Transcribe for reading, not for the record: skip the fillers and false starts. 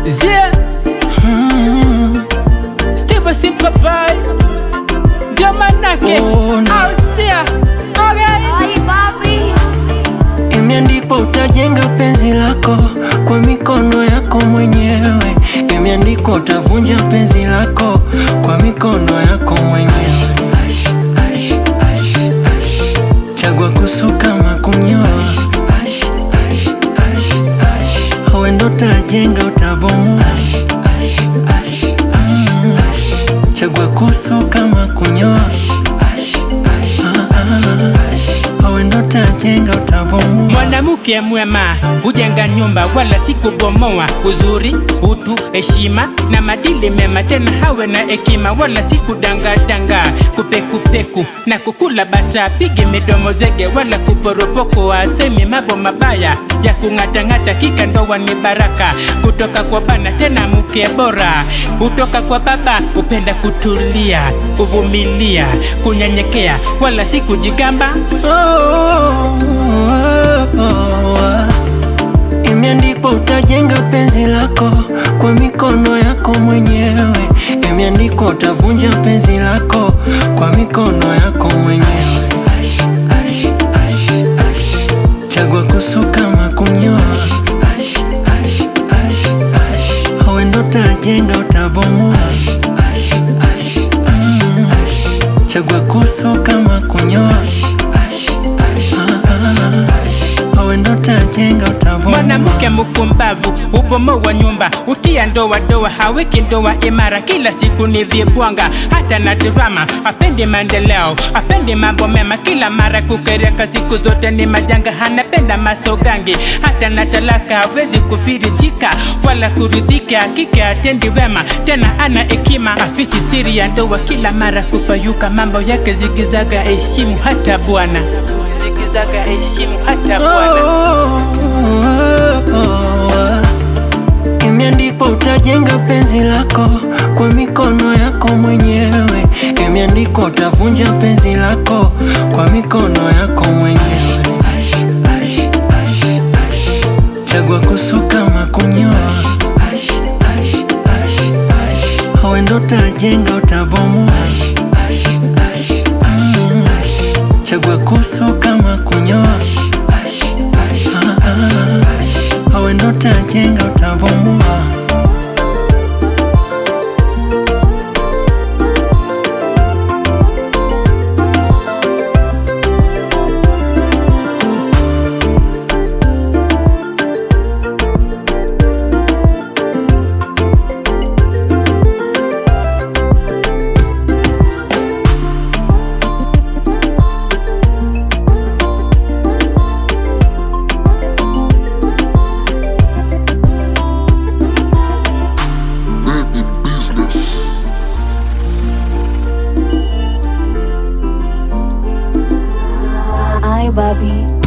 Yeah. Steve Simple Boy ndio manake ausia. Ay, papi. Imeandikwa utajenga penzi lako kwa mikono yako mwenyewe. Imeandikwa utavunja penzi lako kwa mikono yako mwenyewe. Chagua kusuka ama kunyoa, wewe ndo utajenga utabomoa. Chagua kusuka ama kunyoa, wewe ndo utajenga utabomoa. Mwanamke mwema hujenga nyumba wala si kubomoa. Uzuri, utu, heshima na madili mema, tena hawe na hekima wala si kudanga kupekupeku na kukula bata. Pige midomo zege wala kuporopoko, asemi mambo mabaya ya kung'atang'ata. Kika ndoa ni baraka kutoka kwa bana, tena mke bora kutoka kwa baba. Upenda kutulia, kuvumilia, kunyenyekea wala si kujigamba. Imeandikwa utajenga penzi lako kwa mikono yako mwenyewe. Imeandikwa utavunja penzi lako kwa mikono yako mwenyewe. Chagua kusuka ama kunyoa, wewe ndo utajenga utabomoa. Chagua kusuka ama kunyoa, wewe ndo utajenga utabomoa. Mwanamke mkumbavu ubomoa nyumba, utia doa haweki ndoa imara. Kila siku ni vibwanga hata na drama, apendi maendeleo, apendi mambo mema. Kila mara kukereka, siku zote ni majanga. Hanapenda masogangi hata na talaka, hawezi kufirijika wala kuridhika. Hakika atendi wema, tena ana hekima. Afisi siri ya ndoa, kila mara kupayuka. Mambo yake zigizaga, heshimu hata bwana. Imeandikwa utajenga penzi lako kwa mikono yako mwenyewe. Imeandikwa utavunja penzi lako kwa mikono yako mwenyewe. Chagua kusuka ama kunyoa, wewe ndo utajenga utabomoa. Chagua kusuka ama kunyoa, wewe ndo utajenga utabomoa. Ay, papi.